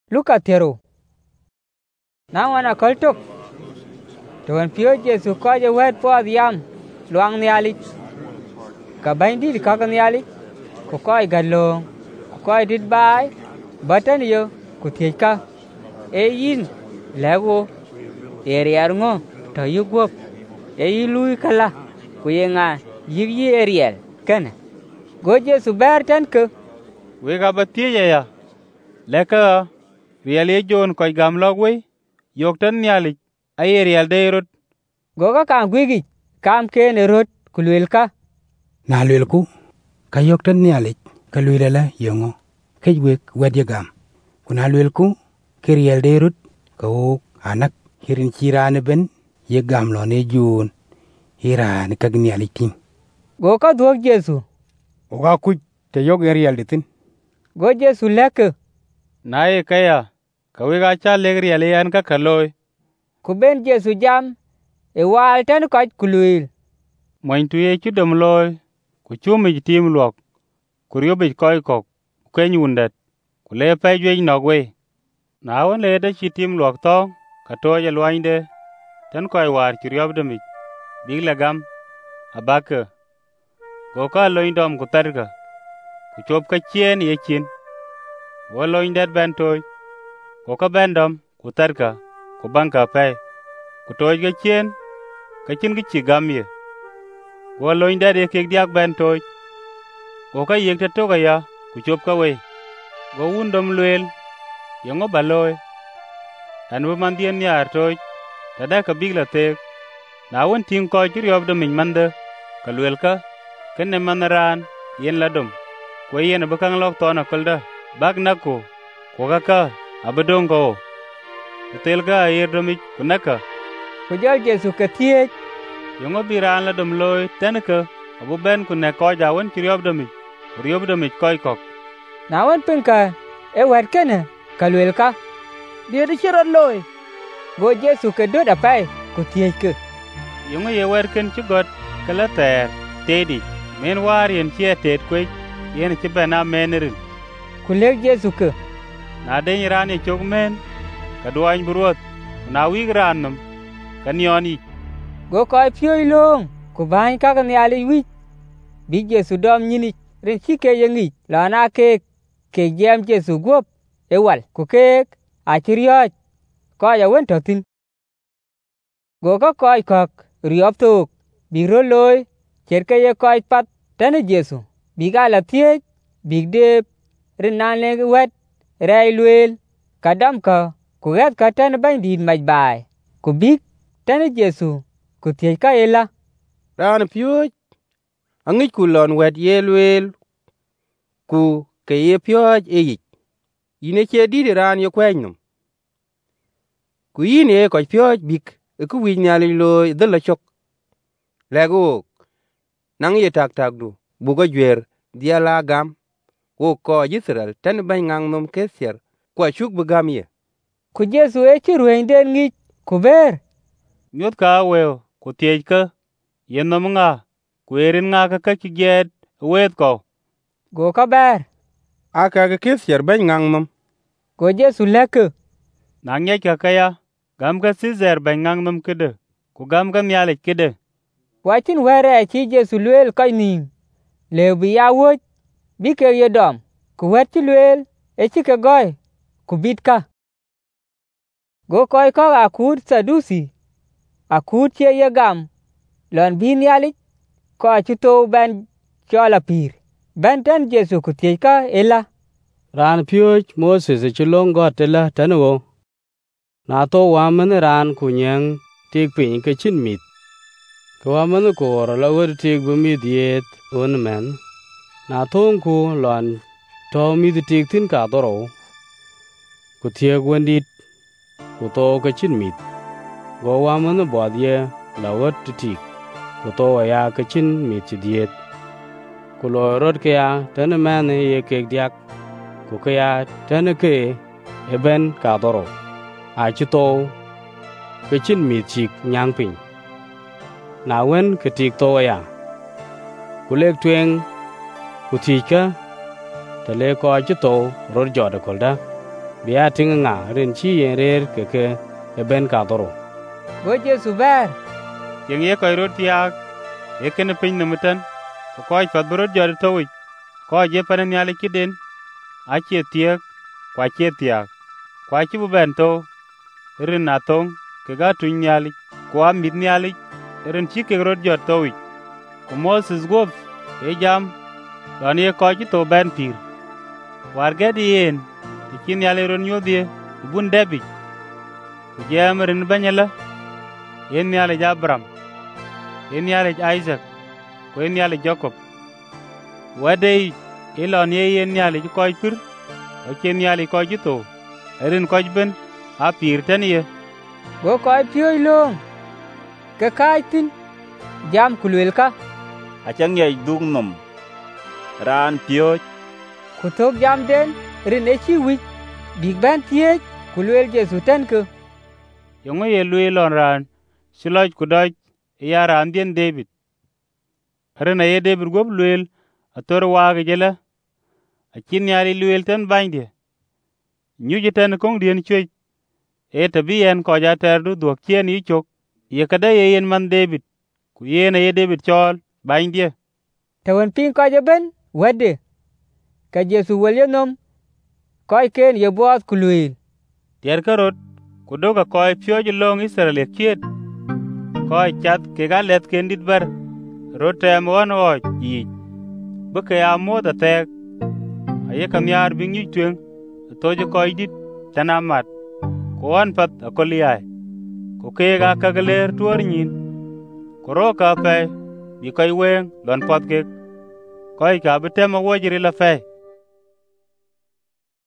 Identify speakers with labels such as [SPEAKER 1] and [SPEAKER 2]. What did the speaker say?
[SPEAKER 1] Luka Thero. Na wana koltok. Tuan pio Jesu ko je wet po diam luang niali. Ka bindi ka niali. Ko koi galong. Ko koi dit bai. Batan yo ku thieka. E yin lego. Eri arngo to yugop. E lui kala. Ku yenga yigi eriel kana. Go Jesu bertan ke.
[SPEAKER 2] We ga batie ya. Leka riali jon ko gam logwe. Yok tan niali. Ay eriel de rot.
[SPEAKER 1] Goga kam gwigi. Kam ken rot kulwelka.
[SPEAKER 3] Na lwelku. Ka yok tan niali. Ka lwelala yongo. Kejwek wedye gam. Kuna lwelku. Kiriel de rot. Ka ok anak. Hirin chirane ben. Ye gam lo ne jon. Hirane kag niali ting.
[SPEAKER 1] Goka duok Jesu.
[SPEAKER 3] Oga kuj. Te yok eriel ditin.
[SPEAKER 1] Go Jesu leke.
[SPEAKER 2] Nae kaya. Kawe ga cha legri ale an ka kaloy.
[SPEAKER 1] Kuben Jesu jam. E wal tan kaj kulwil.
[SPEAKER 2] Moin tuye chudom loy. Ku chumi jitim luok. Kuriobe koi kok. Kwen yundet. Kule pe jwe nogwe. Na wan le da chitim luok tong. Katoja luande. Tan koi war kuriob demik. Big lagam. Abaka. Goka loindom kutarga. Kuchop ka chien ye chin. Wo loindet bentoy. Goka bendom kutarga. Kubanka pay. Kutoy ka chien. Kachin ki chigamye. Wo loindet ye kek diak bentoy. Goka yek ta toga ya. Kuchop ka we. Go undom luel. Yongo baloy. Tanwe mandien nyar toy. Tada ka big la tek. Na won ting ko kuriob de min mande. Ka luel ka. Kenne manaran. Yen ladom. Kwa yen bakang lok tona kolda. Bag nako. Kwa kaka. Abadongo. Kutelga ayer domik kunaka.
[SPEAKER 1] Kujal Jesu katiye.
[SPEAKER 2] Yongo biran ladom loy tenaka. Abu ben kunne ko jawan kuriob domik. Kuriob domik koi kok.
[SPEAKER 1] Na wan pinka. E wet kene. Kalwelka. Dia di chirot loy. Go Jesu ke dot apay. Kutiye ke.
[SPEAKER 2] Yongo ye werken chugot. Kala ter. Tedi. Men war yen chia ted kwek. Yen chibena menerin.
[SPEAKER 1] Kulek Jesu ke.
[SPEAKER 2] Na den ran ye chok men. Kaduany buruot. Na wig rannum. Kanyoni.
[SPEAKER 1] Go koi pio ilong. Kubany kaka niali wich. Big Jesu dom nyini. Rin chike yengi. Lana kek. Kek jam Jesu guop. Ewal. Kukek. Achirioj. Koi ya wen totin. Go ka koi kok. Riop tuk. Big ro loy. Cherke ye koi pat. Tane Jesu. Biga la thiech. Big dep. Rin nan leng wet. Rai luel. Kadam ka. Kuget ka tane bany dit maj bay. Kubik. Tane Jesu. Kuthiech ka ela.
[SPEAKER 4] Ran pioj. Angich kulon wet ye luel. Ku ke ye pioj e yich. Ine che didi ran ye kwenyum. Ku yine koj pioj bik. Ku wij nyali loy dhula chok. Lego. Nang ye tak du. Buga jwer. Dia la gam. Wo ko Yisrael. Tane bany ngang nom kesier. Kwa chuk bugam ye.
[SPEAKER 1] Ku Jesu e chirwen den ngich. Kuber.
[SPEAKER 2] Nyot ka weo. Kutiej ka. Yen nom nga. Kwerin nga ka kachiged. Wet ko.
[SPEAKER 1] Go ka ber.
[SPEAKER 4] Aka ka kesier bany ngang nom.
[SPEAKER 1] Go Jesu leke.
[SPEAKER 2] Nangye ka kaya. Gam ka Caesar bany ngang nom kede. Ku gam ka nyalik kede.
[SPEAKER 1] Wachin were chi Jesu luel koi ning. Leu bi ya woj. Bi ke ye dom. Ku wet chi luel. E chi ke goy. Ku bit ka. Go koi kok akud Sadusi. Akud che ye gam. Lon bi nyalik. Ko achito ben chola pir. Ben ten Jesu kutiech ka ela.
[SPEAKER 5] Ran pioj Moses chulong got ela tanwo. Na to waman ran kunyang tik pin ke chin mit. Kawaman ko la wor tik bu mit yet un men. Na thong ku lon to mit tik tin ka doro. Ku thieg wendit ku to ke chin mit. Go waman bod ye la wor tik. Ku to ya ke chin mit diet. Ku lo rot ke ya tan men ye kek diak. Ku ke ya tan ke eben ka doro. A chito ke chin mit chik nyang pin. Na wen ke tik to ya. Ku lek tweng ku thika. Tele ko chito rot joda kolda. bia ting nga ren chi yen rer ke e ben ka toro
[SPEAKER 1] Go Jesu ber.
[SPEAKER 2] Yang ye koy rot tiak e ken pin no mutan ko koy fat brot jor towi ko je panen yale kiden a che tiek kwa che tiak kwa chi bu ben to rin na tong ke ga tun yali kwa mit yali rin chi ke rot jor towi ko Moses gop e jam don ye ko chi to ben pir war ge di en kin yale ron yodie bun debi jam rin banyala en yale Abraham en yale Isaac ko en yale Jacob wadei ilon ye en yale ko pir o ken yale ko jito erin ko ben a pir tan ye
[SPEAKER 1] Go koy pioi long. Ke kaitin. Jam kulwel ka.
[SPEAKER 6] Achang ye dung nom. Ran pioj.
[SPEAKER 1] Kutok jam den. Rin e chi wich. Big ben tiej. Kulwel Jesu ten ke.
[SPEAKER 2] Yongo ye luelon ran siloj kudoj ya ran dien David rena ye David gob luel ator waage jela akin yali luel ten bande nyuje ten kong dien chwej e tabi en ko ja terdu dok kien yi chok ye kada ye yen man David ku yena ye David chol bande
[SPEAKER 1] Tawan pin ko je ben wede. Ka Jesu welye nom. Koy ken ye boat kulwel.
[SPEAKER 2] tier karot kudoga koy pioj long Israel kiet koy chat ke galet kendit bar rotem won oj yi buke amod atek aye kamyar bingi twen toje koy dit tanamat ko an pat akoliai ko ke ga kagler tuor nyin koro ka pe bi koy wen lon pot ke koy ka betem wojiri la fe